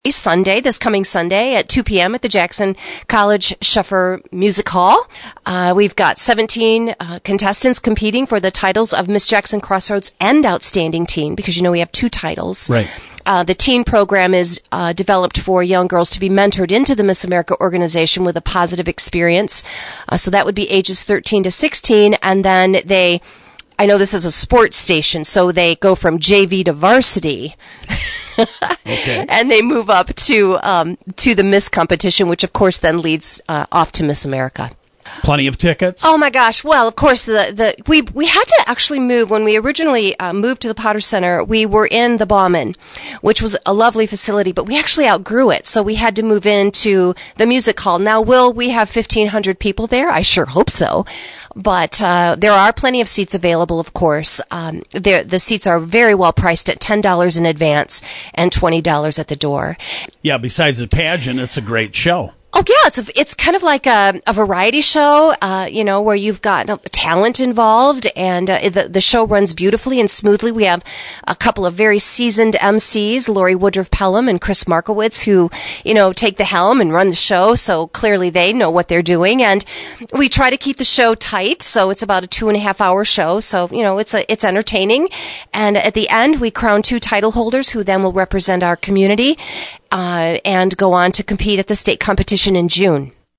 Sunday, this coming Sunday at 2 p.m. at the Jackson College Sheffer Music Hall. We've got 17 contestants competing for the titles of Miss Jackson Crossroads and Outstanding Teen, because we have 2 titles. Right. The teen program is developed for young girls to be mentored into the Miss America organization with a positive experience. So that would be ages 13 to 16, and then I know this is a sports station, so they go from JV to varsity. Okay. And they move up to the Miss competition, which of course then leads off to Miss America. Plenty of tickets? Oh my gosh. Well, of course, we had to actually move. When we originally moved to the Potter Center, we were in the Bauman, which was a lovely facility, but we actually outgrew it. So we had to move into the music hall. Now, will we have 1,500 people there? I sure hope so. But there are plenty of seats available, of course. The seats are very well priced at $10 in advance and $20 at the door. Yeah, besides the pageant, it's a great show. Oh yeah, it's kind of like a variety show, where you've got talent involved, and the show runs beautifully and smoothly. We have a couple of very seasoned MCs, Lori Woodruff Pelham and Chris Markowitz, who take the helm and run the show. So clearly they know what they're doing, and we try to keep the show tight. So it's about a 2.5-hour show. So it's entertaining, and at the end we crown 2 title holders who then will represent our community. And go on to compete at the state competition in June.